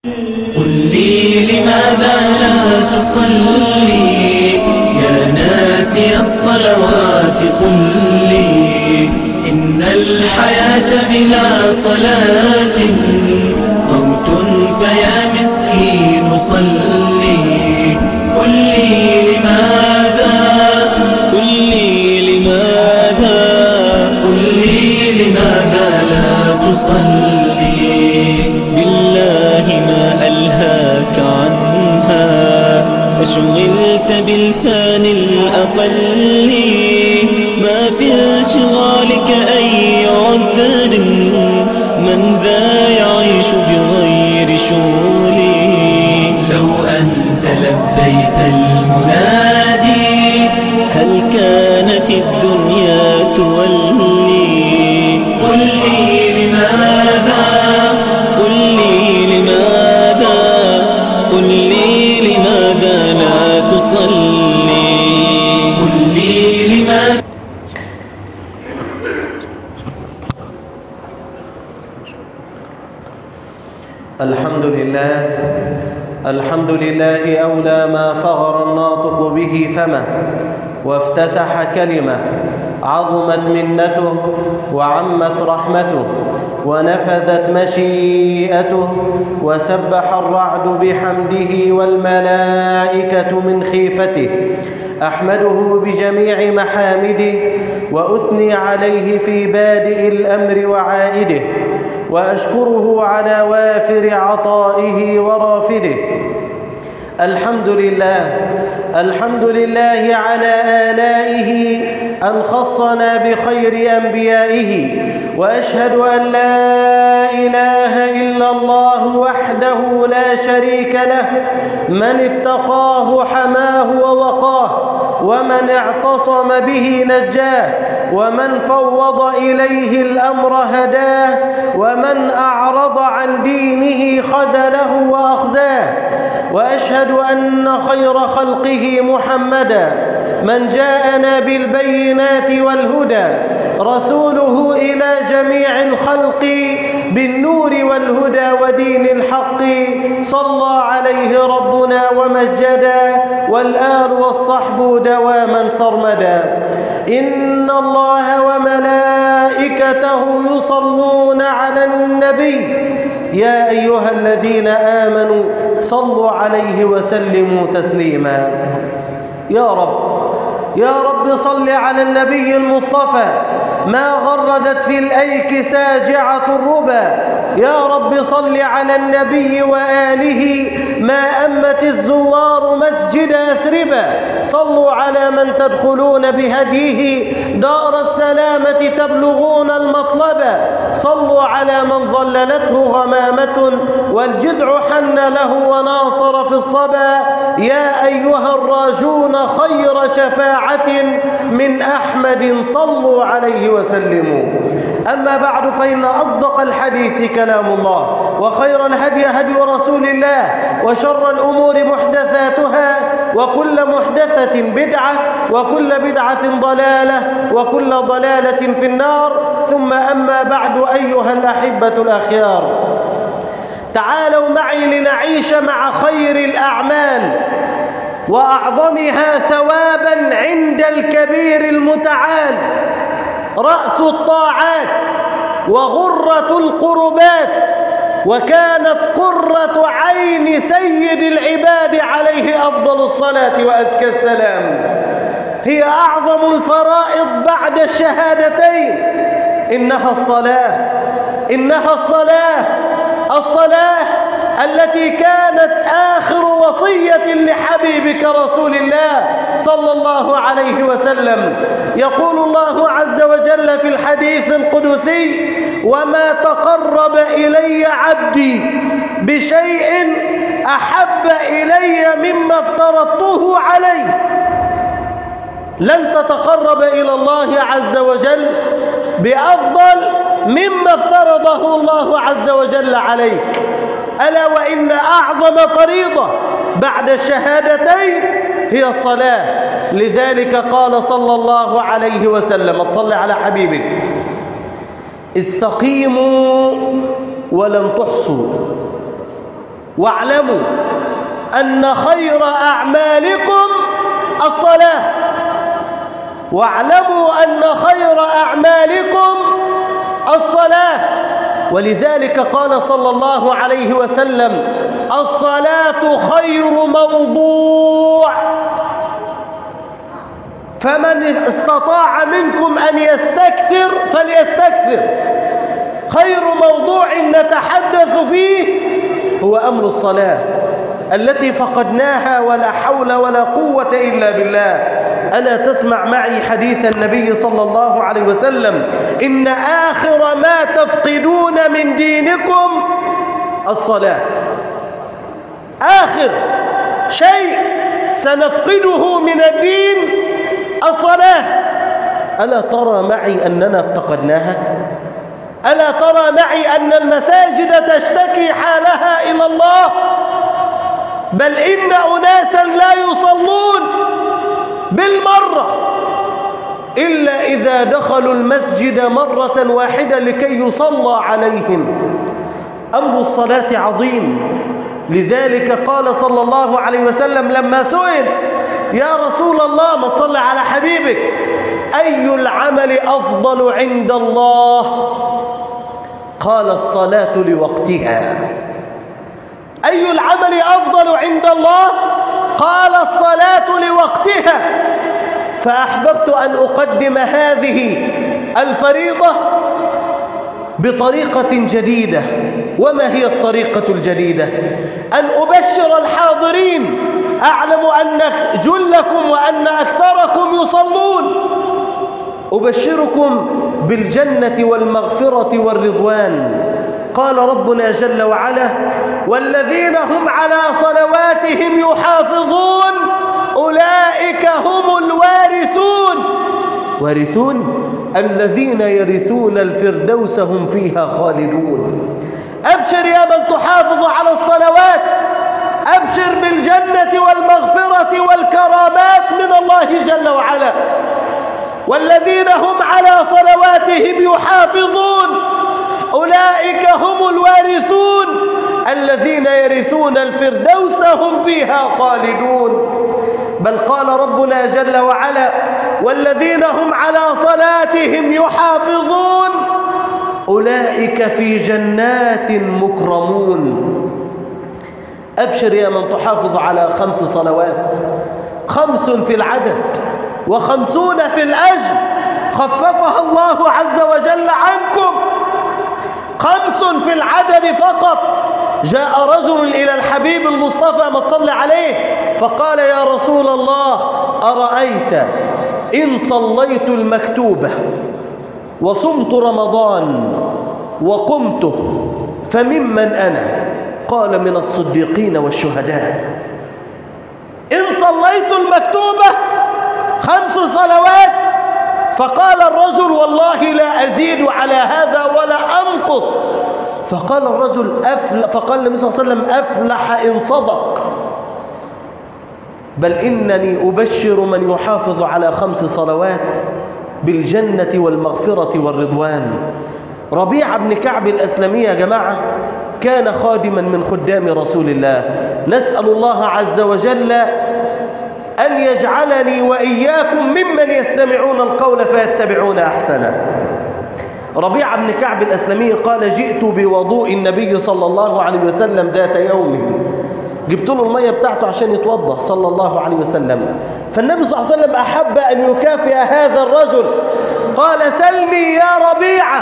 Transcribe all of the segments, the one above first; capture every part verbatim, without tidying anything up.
قل لي لماذا لا تصلي يا ناسي الصلوات؟ قل لي إن الحياة بلا صلاة موت، فيا مسكين صلي. قل لي لماذا، قل لي لماذا، قل لي لماذا لا تصلي؟ بالله ما ألهاك عنها، أشغلت بالفان الأقل، ما في انشغالك أي عذر، من ذا يعيش بغير شغل؟ لو أنت لبيت المنادي هل كانت الدنيا تولي؟ قل لي لماذا، قل لي لماذا، قل لي لماذا لا تصلي؟ قل لي لماذا. الحمد لله، الحمد لله أولى ما فغر الناطق به فمه وافتتح كلمة، عظمت منته وعمت رحمته ونفذت مشيئته، وسبح الرعد بحمده والملائكة من خيفته. أحمده بجميع محامده وأثني عليه في بادئ الأمر وعائده، وأشكره على وافر عطائه ورافده. الحمد لله، الحمد لله على آلائه أن خصنا بخير أنبيائه، وأشهد أن لا إله إلا الله وحده لا شريك له، من اتقاه حماه ووقاه، ومن اعتصم به نجاه، ومن فوض إليه الأمر هداه، ومن أعرض عن دينه خذله وأخزاه. وأشهد أن خير خلقه محمدا من جاءنا بالبينات والهدى، رسوله إلى جميع الخلق بالنور والهدى ودين الحق، صلى عليه ربنا ومجدا، والآل والصحب دواما سرمدا. إن الله وملائكته يصلون على النبي، يا أيها الذين آمنوا صلوا عليه وسلموا تسليما. يا رب، يا رب صل على النبي المصطفى، ما غردت في الأيك ساجعة الربا. يا رب صل على النبي وآله، ما أمت الزوار مسجد أثربا. صلوا على من تدخلون بهديه دار السلامة تبلغون المطلبا. صلوا على من ظللته غمامة والجذع حن له وناصر في الصبا. يا أيها الراجون خير شفاعة من أحمد، صلوا عليه وسلموا. أما بعد، فإن أصدق الحديث كلام الله، وخير الهدي هدي رسول الله، وشر الأمور محدثاتها، وكل محدثة بدعة، وكل بدعة ضلالة، وكل ضلالة في النار. ثم أما بعد، أيها الأحبة الأخيار، تعالوا معي لنعيش مع خير الأعمال وأعظمها ثوابا عند الكبير المتعال، رأس الطاعات وغرة القربات، وكانت قرة عين سيد العباد عليه أفضل الصلاة وأزكى السلام. هي أعظم الفرائض بعد الشهادتين، إنها الصلاة، إنها الصلاة، الصلاة التي كانت آخر وصية لحبيبك رسول الله صلى الله عليه وسلم. يقول الله عز وجل في الحديث القدسي: وما تقرب إلي عبدي بشيء أحب إلي مما افترضته عليه. لن تتقرب إلى الله عز وجل بأفضل مما افترضه الله عز وجل عليك. ألا وإن أعظم فريضة بعد الشهادتين هي الصلاة. لذلك قال صلى الله عليه وسلم، تصلي على حبيبك: استقيموا ولن تحصوا. واعلموا أن خير أعمالكم الصلاة واعلموا أن خير أعمالكم الصلاة ولذلك قال صلى الله عليه وسلم الصلاة خير موضوع فمن استطاع منكم أن يستكثر فليستكثر خير موضوع نتحدث فيه هو أمر الصلاة التي فقدناها ولا حول ولا قوة إلا بالله. ألا تسمع معي حديث النبي صلى الله عليه وسلم إن آخر ما تفقدون من دينكم الصلاة. آخر شيء سنفقده من الدين الصلاة. ألا ترى معي أننا افتقدناها؟ ألا ترى معي أن المساجد تشتكي حالها إلى الله؟ بل إن أناسا لا يصلون بالمرة إلا إذا دخلوا المسجد مرة واحدة لكي يصلى عليهم. أمر الصلاة عظيم. لذلك قال صلى الله عليه وسلم لما سئل يا رسول الله ما تصلي على حبيبك أي العمل أفضل عند الله؟ قال الصلاة لوقتها. أي العمل أفضل عند الله؟ قال الصلاة لوقتها. فأحببت أن أقدم هذه الفريضة بطريقة جديدة. وما هي الطريقة الجديدة؟ أن أبشر الحاضرين. أعلم أن جلكم وأن أكثركم يصلون. أبشركم بالجنة والمغفرة والرضوان. قال ربنا جل وعلا والذين هم على صلواتهم يحافظون أولئك هم الوارثون. وارثون الذين يرثون الفردوس هم فيها خالدون. أبشر يا من تحافظ على الصلوات، أبشر بالجنة والمغفرة والكرامات من الله جل وعلا. والذين هم على صلواتهم يحافظون أولئك هم الوارثون الذين يرثون الفردوس هم فيها خالدون. بل قال ربنا جل وعلا والذين هم على صلاتهم يحافظون أولئك في جنات مكرمون. أبشر يا من تحافظ على خمس صلوات، خمس في العدد وخمسون في الأجر خففها الله عز وجل عنكم. خمس في العدد فقط. جاء رجل إلى الحبيب المصطفى ما تصلي عليه فقال يا رسول الله أرأيت إن صليت المكتوبة وصمت رمضان وقمته فممن أنا؟ قال من الصديقين والشهداء. إن صليت المكتوبة خمس صلوات. فقال الرجل والله لا أزيد على هذا ولا أنقص. فقال الرجل أفلح. فقال النبي صلى الله عليه وسلم أفلح إن صدق. بل إنني أبشر من يحافظ على خمس صلوات بالجنة والمغفرة والرضوان. ربيعة بن كعب الأسلمي يا جماعة كان خادما من خدام رسول الله. نسأل الله عز وجل أن يجعلني وإياكم ممن يستمعون القول فيتبعون أحسنه. ربيعة بن كعب الأسلمي قال جئت بوضوء النبي صلى الله عليه وسلم ذات يوم. جبت له المية بتاعته عشان يتوضأ صلى الله عليه وسلم. فالنبي صلى الله عليه وسلم أحب أن يكافئ هذا الرجل. قال سلني يا ربيعة،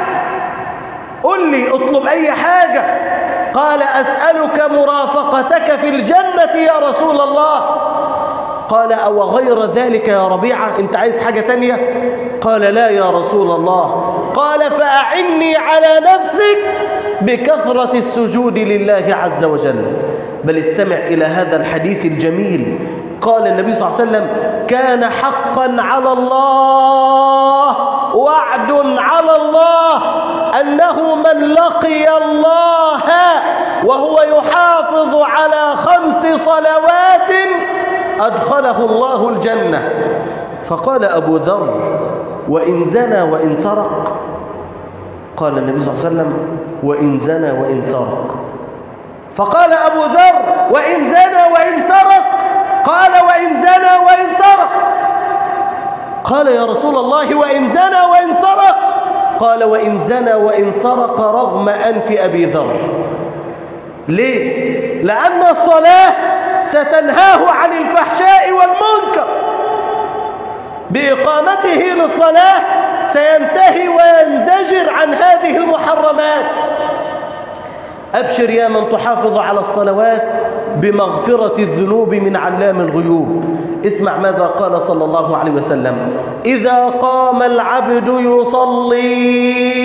قل لي اطلب أي حاجة. قال أسألك مرافقتك في الجنة يا رسول الله. قال أو غير ذلك يا ربيعة، انت عايز حاجة تانية؟ قال لا يا رسول الله. قال فأعني على نفسك بكثرة السجود لله عز وجل. بل استمع إلى هذا الحديث الجميل. قال النبي صلى الله عليه وسلم كان حقا على الله وعد على الله أنه من لقي الله وهو يحافظ على خمس صلوات أدخله الله الجنة. فقال أبو ذر وإن زنى وإن سرق؟ قال النبي صلى الله عليه وسلم وإن زنى وإن سرق. فقال أبو ذر: وإن زنى وإن سرق؟ قال: وإن زنى وإن سرق. قال: يا رسول الله وإن زنى وإن سرق؟ قال: وإن زنى وإن سرق رغم أنف أبي ذر. ليه؟ لأن الصلاة ستنهاه عن الفحشاء والمنكر، بإقامته للصلاة سينتهي وينزجر عن هذه المحرمات. أبشر يا من تحافظ على الصلوات بمغفرة الذنوب من علام الغيوب. اسمع ماذا قال صلى الله عليه وسلم: إذا قام العبد يصلي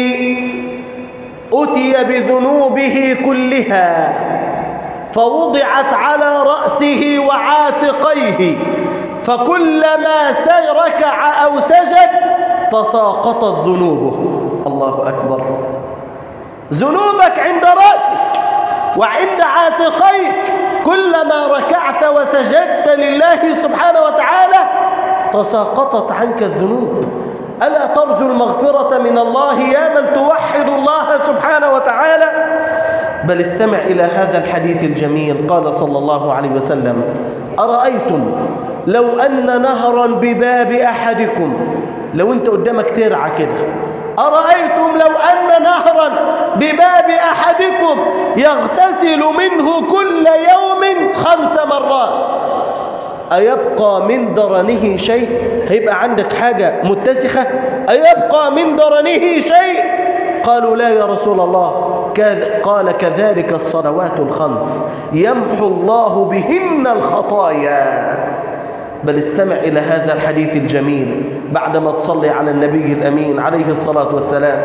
أتي بذنوبه كلها فوضعت على رأسه وعاتقيه، فكلما ركع أو سجد تساقطت ذنوبه. الله أكبر. ذنوبك عند رأسك وعند عاتقيك، كلما ركعت وسجدت لله سبحانه وتعالى تساقطت عنك الذنوب. ألا ترجو المغفرة من الله يا من توحد الله سبحانه وتعالى؟ بل استمع إلى هذا الحديث الجميل. قال صلى الله عليه وسلم: أرأيتم لو أن نهرا بباب أحدكم، لو أنت قدامك ترعى كده، أرأيتم لو أن نهرا بباب أحدكم يغتسل منه كل يوم خمس مرات، أيبقى من درنه شيء؟ هيبقى عندك حاجة متسخة؟ أيبقى من درنه شيء؟ قالوا: لا يا رسول الله. قال: كذلك الصلوات الخمس يمحو الله بهن الخطايا. بل استمع إلى هذا الحديث الجميل بعدما تصلي على النبي الأمين عليه الصلاة والسلام.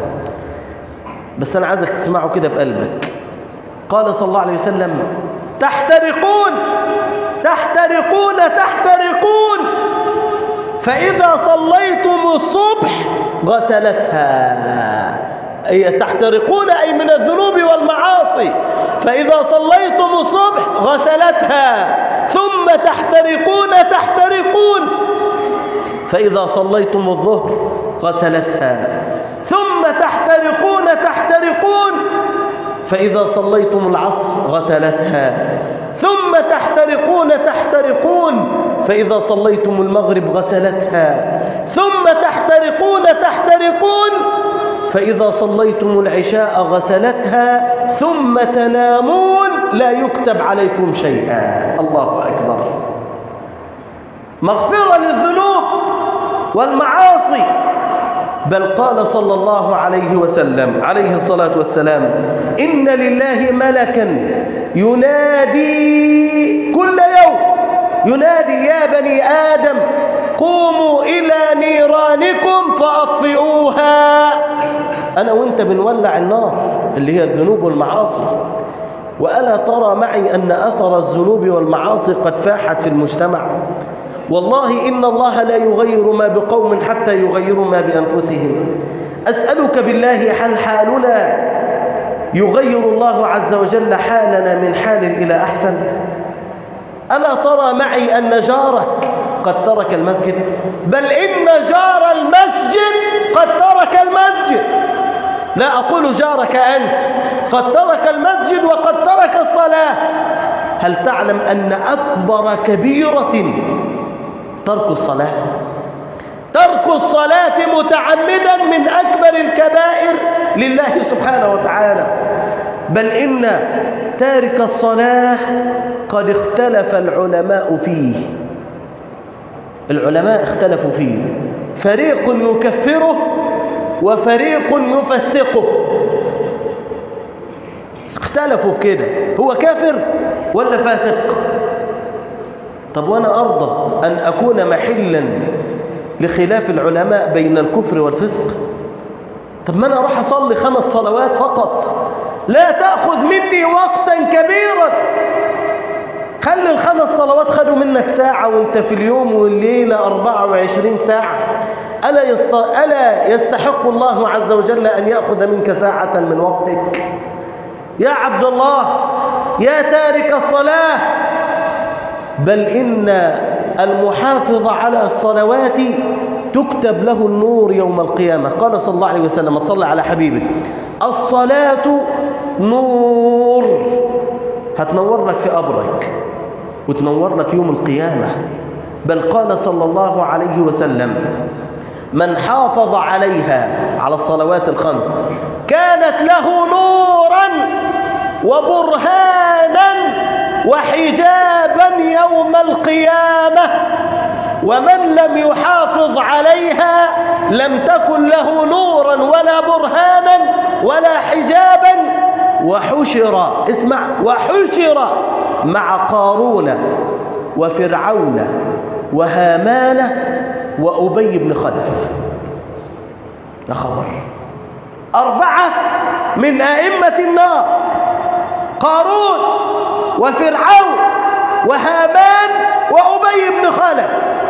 بس أنا عايزك تسمعه كده بقلبك. قال صلى الله عليه وسلم: تحترقون تحترقون تحترقون فإذا صليتم الصبح غسلتها. أي تحترقون أي من الذنوب والمعاصي، فإذا صليتم الصبح غسلتها، ثم تحترقون تحترقون فإذا صليتم الظهر غسلتها، ثم تحترقون تحترقون فإذا صليتم العصر غسلتها، ثم تحترقون تحترقون فإذا صليتم المغرب غسلتها، ثم تحترقون تحترقون فإذا صليتم العشاء غسلتها، ثم تنامون لا يكتب عليكم شيئا. الله أكبر. مغفرة للذنوب والمعاصي. بل قال صلى الله عليه وسلم عليه الصلاة والسلام: إن لله ملكا ينادي كل يوم، ينادي: يا بني آدم قوموا إلى نيرانكم فأطفئوها. أنا وإنت بنولع النار اللي هي الذنوب والمعاصي. وألا ترى معي أن أثر الذنوب والمعاصي قد فاحت في المجتمع؟ والله إن الله لا يغير ما بقوم حتى يغيروا ما بأنفسهم. أسألك بالله، هل حالنا يغير الله عز وجل حالنا من حال إلى أحسن؟ ألا ترى معي أن جارك قد ترك المسجد؟ بل إن جار المسجد قد ترك المسجد. لا أقول جارك أنت، قد ترك المسجد وقد ترك الصلاة. هل تعلم أن أكبر كبيرة ترك الصلاة؟ ترك الصلاة متعمدا من أكبر الكبائر لله سبحانه وتعالى. بل إن تارك الصلاة قد اختلف العلماء فيه. العلماء اختلفوا فيه، فريق يكفره وفريق يفسقه. اختلفوا في كده، هو كافر ولا فاسق؟ طب وانا ارضى ان اكون محلا لخلاف العلماء بين الكفر والفسق؟ طب ما انا اروح اصلي خمس صلوات فقط، لا تأخذ مني وقتا كبيرا. خلي الخمس صلوات خدوا منك ساعة وانت في اليوم والليلة أربعة وعشرين ساعة. ألا, يست... ألا يستحق الله عز وجل أن يأخذ منك ساعة من وقتك؟ يا عبد الله، يا تارك الصلاة. بل إن المحافظ على الصلوات تكتب له النور يوم القيامة. قال صلى الله عليه وسلم: تصلى على حبيبك: الصلاة نور هتنور لك في قبرك وتنور لك يوم القيامة. بل قال صلى الله عليه وسلم: من حافظ عليها، على الصلوات الخمس، كانت له نورا وبرهانا وحجابا يوم القيامة، ومن لم يحافظ عليها لم تكن له نورا ولا برهانا ولا حجابا، وحشر، اسمع، وحشر مع قارون وفرعون وهامان وأبي بن خلف. يا خبر، أربعة من أئمة النار: قارون وفرعون وهامان وأبي بن خلف.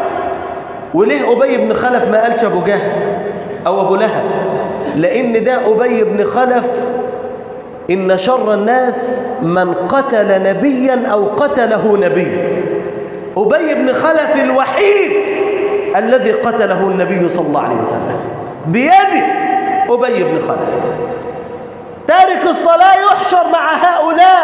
وليه أبي بن خلف ما قالش أبو جهل أو أبو لهب؟ لأن ده أبي بن خلف إن شر الناس من قتل نبيا أو قتله نبي. أبي بن خلف الوحيد الذي قتله النبي صلى الله عليه وسلم بيده، أبي بن خلف. تارك الصلاة يحشر مع هؤلاء،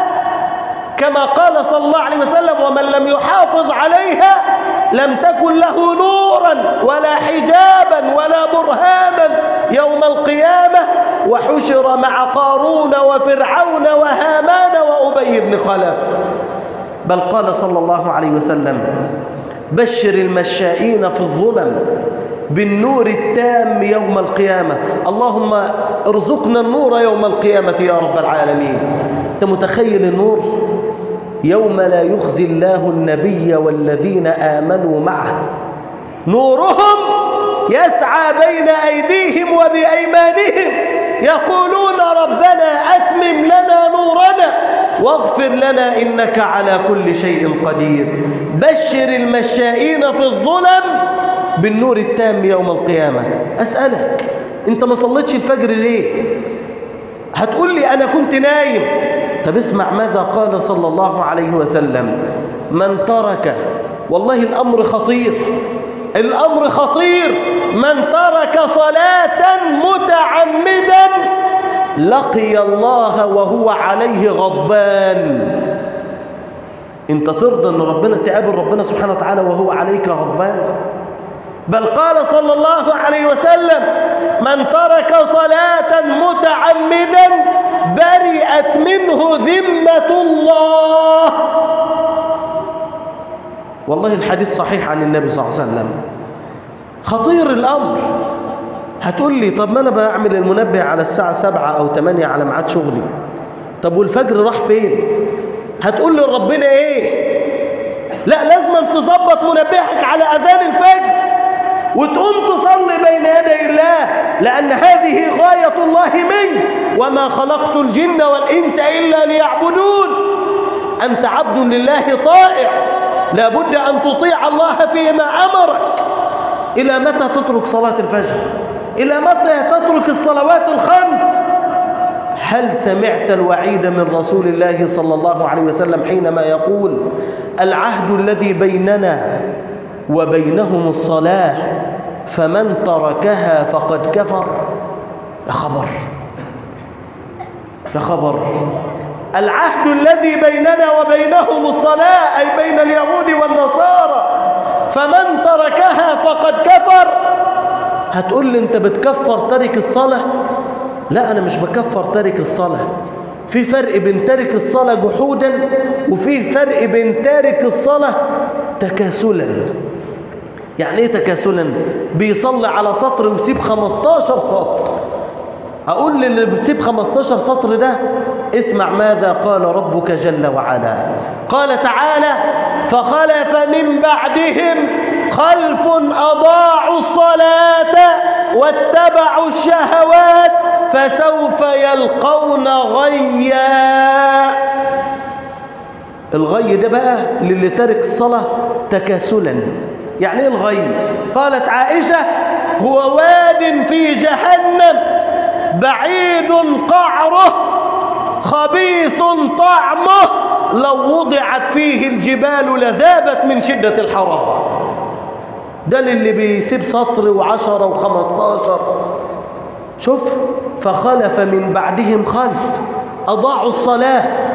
كما قال صلى الله عليه وسلم: ومن لم يحافظ عليها لم تكن له نورا ولا حجابا ولا برهانا يوم القيامة، وحشر مع قارون وفرعون وهامان وأبي بن خلف. بل قال صلى الله عليه وسلم: بشر المشائين في الظلم بالنور التام يوم القيامة. اللهم ارزقنا النور يوم القيامة يا رب العالمين. أنت متخيل النور؟ يوم لا يخزي الله النبي والذين آمنوا معه نورهم يسعى بين أيديهم وبأيمانهم يقولون ربنا أتمم لنا نورنا واغفر لنا إنك على كل شيء قدير. بشر المشائين في الظلم بالنور التام يوم القيامة. أسألك، أنت ما صليتش الفجر ليه؟ هتقول لي أنا كنت نايم. طب اسمع ماذا قال صلى الله عليه وسلم: من ترك، والله الأمر خطير، الأمر خطير، من ترك صلاة متعمدا لقي الله وهو عليه غضبان. انت ترضى ان ربنا تقابل ربنا سبحانه وتعالى وهو عليك غضبان؟ بل قال صلى الله عليه وسلم: من ترك صلاة متعمدا برئت منه ذمة الله. والله الحديث صحيح عن النبي صلى الله عليه وسلم. خطير الأمر. هتقول لي طب ما أنا بعمل المنبه على الساعة سبعة أو ثمانية على ميعاد شغلي، طب والفجر راح فين؟ هتقول لي ربنا إيه؟ لا، لازم تظبط منبهك على أذان الفجر وتقوم تصلي بين يدي الله، لأن هذه غاية الله منك: وما خلقت الجن والإنس إلا ليعبدون. أنت عبد لله طائع، لا بد أن تطيع الله فيما أمرك. إلى متى تترك صلاة الفجر؟ إلى متى تترك الصلوات الخمس؟ هل سمعت الوعيد من رسول الله صلى الله عليه وسلم حينما يقول: العهد الذي بيننا وبينهم الصلاة فمن تركها فقد كفر؟ يا خبر، يا خبر. العهد الذي بيننا وبينهم الصلاة، أي بين اليهود والنصارى، فمن تركها فقد كفر. هتقول لي انت بتكفر تارك الصلاة؟ لا، انا مش بكفر تارك الصلاة. في فرق بين تارك الصلاة جحودا وفي فرق بين تارك الصلاة تكاسلا. يعني ايه تكاسلا؟ بيصلي على سطر ويسيب خمستاشر سطر. اقول للي بيسيب خمستاشر سطر ده: اسمع ماذا قال ربك جل وعلا. قال تعالى: فخلف من بعدهم خلف أضاعوا الصلاة واتبعوا الشهوات فسوف يلقون غيا. الغي ده بقى للي ترك الصلاة تكاسلا. يعني ايه الغي؟ قالت عائشة: هو واد في جهنم بعيد قعره خبيث طعمه لو وضعت فيه الجبال لذابت من شدة الحرارة. ده اللي بيسيب سطر وعشرة وخمستاشر. شوف: فخلف من بعدهم خلف أضاعوا الصلاة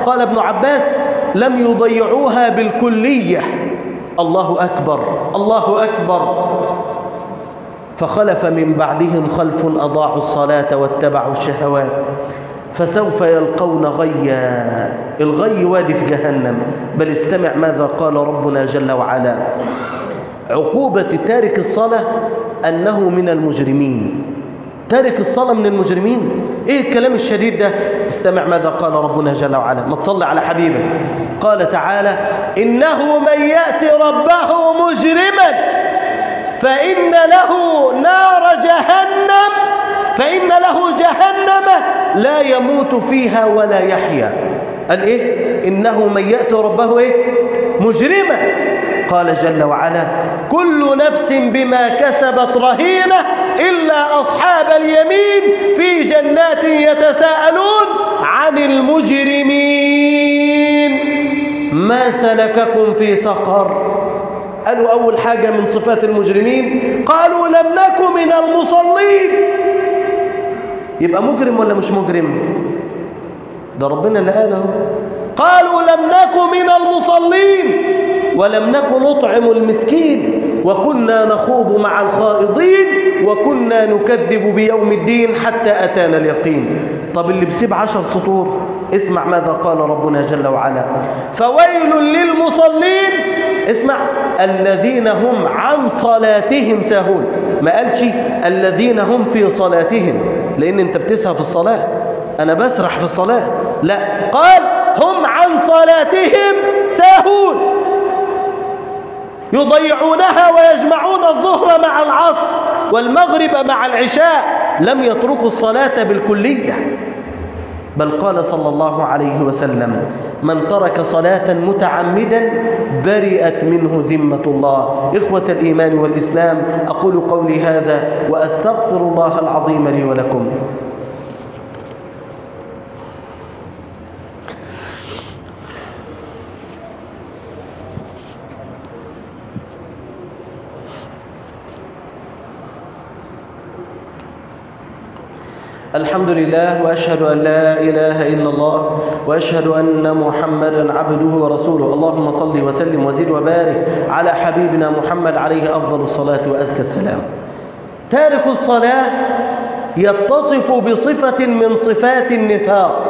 قال ابن عباس لم يضيعوها بالكلية. الله أكبر الله أكبر. فخلف من بعدهم خلف أضاعوا الصلاة واتبعوا الشهوات فسوف يلقون غيا. الغي وادي في جهنم. بل استمع ماذا قال ربنا جل وعلا: عقوبة تارك الصلاة أنه من المجرمين. تارك الصلاة من المجرمين. إيه الكلام الشديد ده؟ استمع ماذا قال ربنا جل وعلا. ما تصلي على حبيبك. قال تعالى: إنه من يأتي ربه مجرما فإن له نار جهنم فإن له جهنم لا يموت فيها ولا يحيا. قال إيه؟ إنه من يأتي ربه إيه؟ مجرما. قال جل وعلا: كل نفس بما كسبت رهينة إلا أصحاب اليمين في جنات يتساءلون عن المجرمين ما سلككم في سقر. قالوا أول حاجة من صفات المجرمين قالوا لم نكن من المصلين. يبقى مجرم ولا مش مجرم؟ ده ربنا اللي قاله. قالوا لم نكن من المصلين ولم نكن نطعم المسكين وكنا نخوض مع الخائضين وكنا نكذب بيوم الدين حتى أتانا اليقين. طب اللي بسيب عشر سطور اسمع ماذا قال ربنا جل وعلا: فويل للمصلين. اسمع: الذين هم عن صلاتهم ساهون. ما قالش الذين هم في صلاتهم، لأن انت بتسهى في الصلاة. أنا بسرح في الصلاة. لا، قال هم عن صلاتهم ساهون يضيعونها ويجمعون الظهر مع العصر والمغرب مع العشاء. لم يتركوا الصلاة بالكلية. بل قال صلى الله عليه وسلم: من ترك صلاة متعمدا برئت منه ذمة الله. إخوة الإيمان والإسلام، أقول قولي هذا وأستغفر الله العظيم لي ولكم. الحمد لله وأشهد أن لا إله إلا الله وأشهد أن محمدا عبده ورسوله. اللهم صل وسلم وزد وبارك على حبيبنا محمد عليه أفضل الصلاة وأزكى السلام. تارك الصلاة يتصف بصفة من صفات النفاق.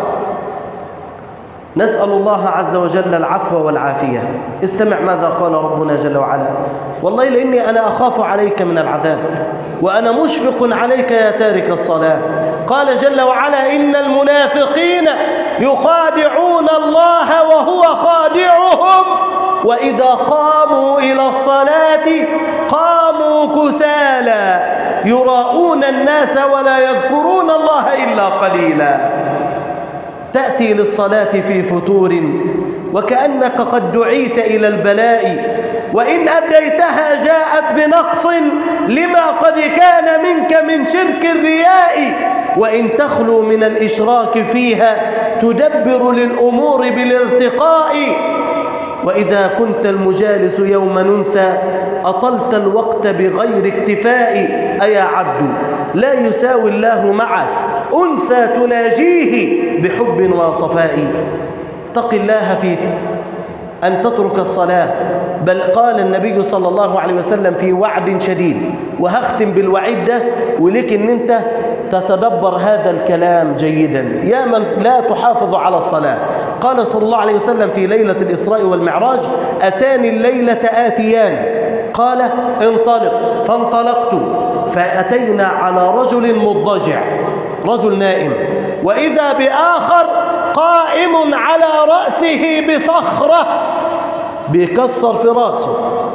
نسأل الله عز وجل العفو والعافية. استمع ماذا قال ربنا جل وعلا: والله لإني أنا أخاف عليك من العذاب وأنا مشفق عليك يا تارك الصلاة. قال جل وعلا: إن المنافقين يخادعون الله وهو خادعهم وإذا قاموا إلى الصلاة قاموا كسالى يراءون الناس ولا يذكرون الله إلا قليلا. تأتي للصلاة في فتور وكأنك قد دعيت إلى البلاء، وإن أديتها جاءت بنقص لما قد كان منك من شرك الرياء، وإن تخلو من الإشراك فيها تدبر للأمور بالارتقاء. وإذا كنت المجالس يوم ننسى أطلت الوقت بغير اكتفاء. أيا عبد لا يساوي الله معك أنثى تناجيه بحب وصفاء. اتق الله في أن تترك الصلاة. بل قال النبي صلى الله عليه وسلم في وعد شديد، وهختم بالوعيد ده ولك ان انت تتدبر هذا الكلام جيدا يا من لا تحافظ على الصلاة. قال صلى الله عليه وسلم في ليلة الإسراء والمعراج: أتاني الليلة آتيان قال انطلق، فانطلقت فأتينا على رجل مضجع، رجل نائم، وإذا بآخر قائم على رأسه بصخرة بيكسر في رأسه.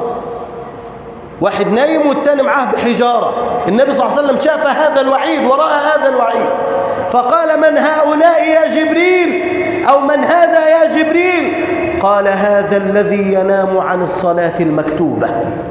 واحد نايم والتاني معاه بحجارة. النبي صلى الله عليه وسلم شاف هذا الوعيد ورأى هذا الوعيد فقال: من هؤلاء يا جبريل؟ أو من هذا يا جبريل؟ قال: هذا الذي ينام عن الصلاة المكتوبة.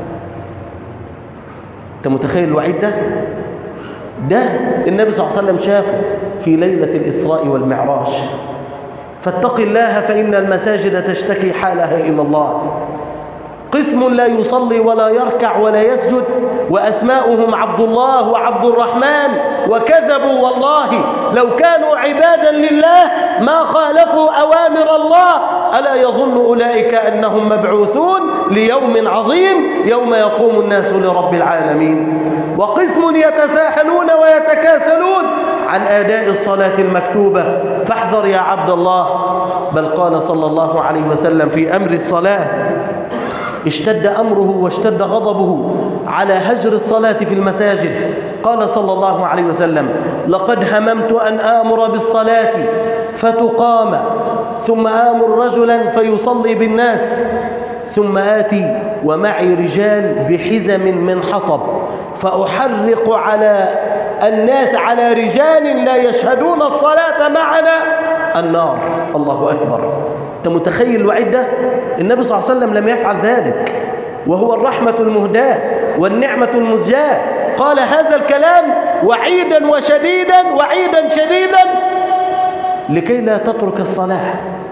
أنت متخيل الوعيد ده؟ ده النبي صلى الله عليه وسلم شافه في ليلة الإسراء والمعراج. فاتق الله فإن المساجد تشتكي حالها إلى الله. قسم لا يصلي ولا يركع ولا يسجد وأسماؤهم عبد الله وعبد الرحمن، وكذبوا والله لو كانوا عبادا لله ما خالفوا أوامر الله. ألا يظن أولئك أنهم مبعوثون ليوم عظيم يوم يقوم الناس لرب العالمين. وقسم يتساهلون ويتكاسلون عن أداء الصلاة المكتوبة، فاحذر يا عبد الله. بل قال صلى الله عليه وسلم في أمر الصلاة: اشتد أمره واشتد غضبه على هجر الصلاة في المساجد. قال صلى الله عليه وسلم: لقد هممت أن آمر بالصلاة فتقام، ثم آمر رجلا فيصلي بالناس، ثم آتي ومعي رجال بحزم من حطب فأحرق على الناس، على رجال لا يشهدون الصلاة معنا، النار. الله أكبر. أنت متخيل الوعيد ده؟ النبي صلى الله عليه وسلم لم يفعل ذلك، وهو الرحمة المهداة والنعمة المزجاة. قال هذا الكلام وعيدا وشديدا، وعيدا شديدا لكي لا تترك الصلاة.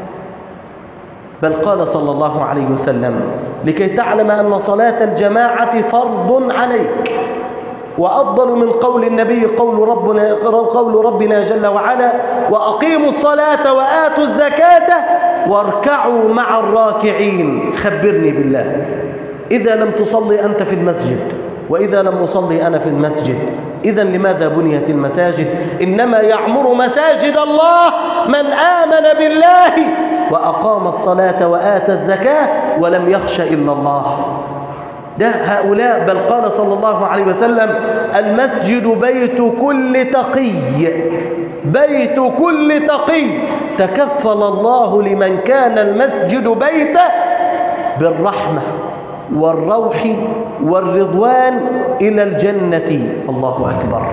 بل قال صلى الله عليه وسلم: لكي تعلم أن صلاة الجماعة فرض عليك، وأفضل من قول النبي قول ربنا, قول ربنا جل وعلا: وأقيموا الصلاة وآتوا الزكاة واركعوا مع الراكعين. خبرني بالله، إذا لم تصلي أنت في المسجد وإذا لم أصلي أنا في المسجد، إذن لماذا بنيت المساجد؟ إنما يعمر مساجد الله من آمن بالله وأقام الصلاة وآتى الزكاة ولم يخش إلا الله. ده هؤلاء. بل قال صلى الله عليه وسلم: المسجد بيت كل تقي، بيت كل تقي. تكفل الله لمن كان المسجد بيته بالرحمة والروح والرضوان إلى الجنة. الله أكبر.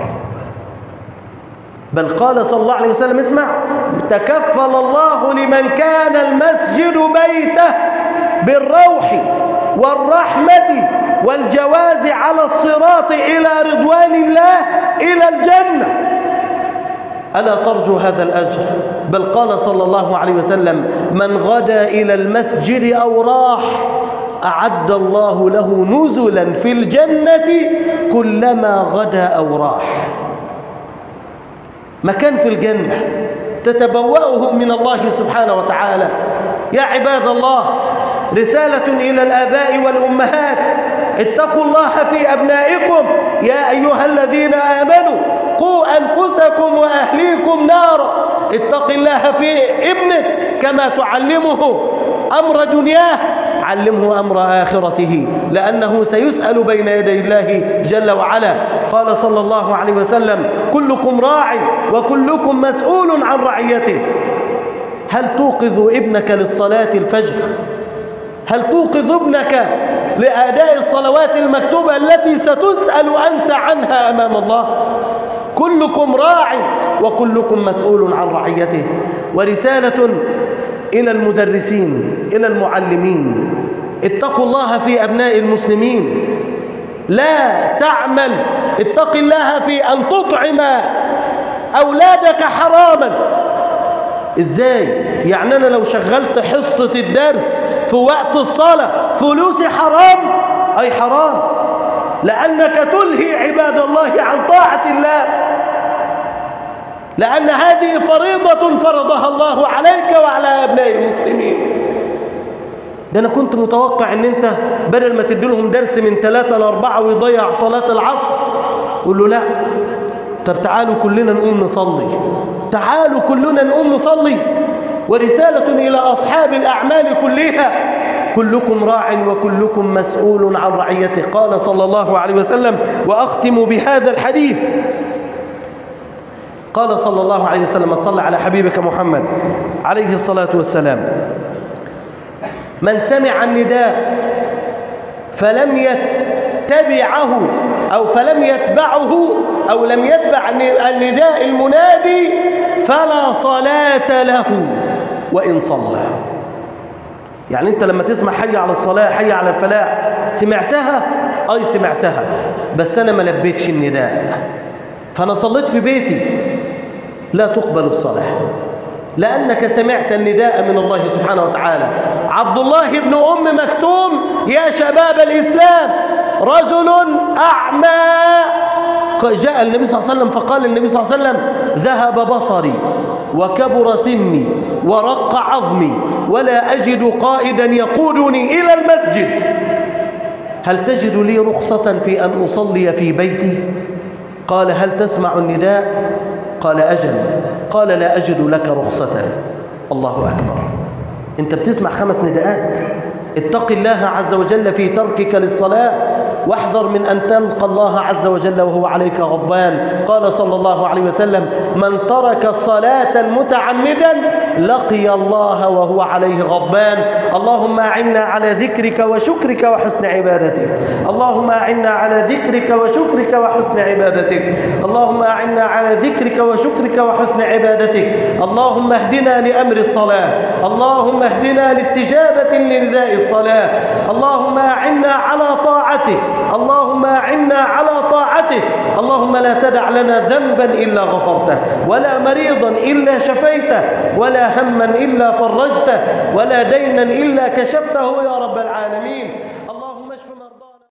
بل قال صلى الله عليه وسلم: اسمع، تكفل الله لمن كان المسجد بيته بالروح والرحمة والجواز على الصراط إلى رضوان الله إلى الجنة. ألا ترجو هذا الأجر؟ بل قال صلى الله عليه وسلم: من غدا إلى المسجد أو راح أعد الله له نزلا في الجنة كلما غدا أو راح. مكان في الجنة تتبوأه من الله سبحانه وتعالى. يا عباد الله، رسالة إلى الآباء والأمهات: اتقوا الله في أبنائكم يا أيها الذين آمنوا، قوا أنفسكم وأهليكم نارا. اتق الله في ابنك كما تعلمه أمر دنياه، علمه أمر آخرته، لأنه سيسأل بين يدي الله جل وعلا. قال صلى الله عليه وسلم: كلكم راع وكلكم مسؤول عن رعيته. هل توقظ ابنك للصلاة الفجر؟ هل توقظ ابنك لأداء الصلوات المكتوبة التي ستسأل أنت عنها أمام الله؟ كلكم راع وكلكم مسؤول عن رعيته. ورسالة إلى المدرسين، إلى المعلمين: اتقوا الله في أبناء المسلمين، لا تعمل. اتق الله في أن تطعم أولادك حراما. إزاي؟ يعني أنا لو شغلت حصة الدرس في وقت الصلاة فلوسي حرام؟ أي حرام، لأنك تلهي عباد الله عن طاعة الله، لأن هذه فريضة فرضها الله عليك وعلى أبناء المسلمين. ده أنا كنت متوقع أن أنت بدل ما تدي لهم درس من ثلاثة لأربعة ويضيع صلاة العصر، قول له لا، طب تعالوا كلنا نقوم نصلي، تعالوا كلنا نقوم نصلي. ورسالة إلى أصحاب الأعمال كلها: كلكم راع وكلكم مسؤول عن رعيته. قال صلى الله عليه وسلم، وأختم بهذا الحديث، قال صلى الله عليه وسلم: صلى على حبيبك محمد عليه الصلاة والسلام: من سمع النداء فلم يتبعه أو فلم يتبعه أو لم يتبع النداء المنادي فلا صلاة له وإن صلى. يعني أنت لما تسمع حي على الصلاة، حي على الفلاح، سمعتها؟ أي سمعتها، بس أنا ما لبيتش النداء، فأنا صليت في بيتي، لا تقبل الصلاة، لأنك سمعت النداء من الله سبحانه وتعالى. عبد الله بن أم مكتوم يا شباب الإسلام رجل أعمى. جاء النبي صلى الله عليه وسلم فقال النبي صلى الله عليه وسلم ذهب بصري وكبر سني ورق عظمي ولا أجد قائدا يقودني إلى المسجد، هل تجد لي رخصة في أن أصلي في بيتي؟ قال هل تسمع النداء؟ قال أجل. قال لا أجد لك رخصة. الله أكبر. أنت بتسمع خمس نداءات. اتق الله عز وجل في تركك للصلاة، واحذر من أن تلقى الله عز وجل وهو عليك غضبان. قال صلى الله عليه وسلم من ترك الصلاة متعمدا لقي الله وهو عليه غضبان. اللهم أعنا على ذكرك وشكرك وحسن عبادتك. اللهم أعنا على ذكرك وشكرك وحسن عبادتك. اللهم أعنا على ذكرك وشكرك وحسن عبادتك. اللهم اهدنا لأمر الصلاة. اللهم اهدنا لاستجابة لنداء الصلاة. اللهم أعنا على طاعتك. اللهم أعنا على طاعتك. اللهم لا تدع لنا ذنبا إلا غفرته، ولا مريضا إلا شفيته، ولا هما إلا فرجته، ولا دينا إلا كشفته يا رب العالمين.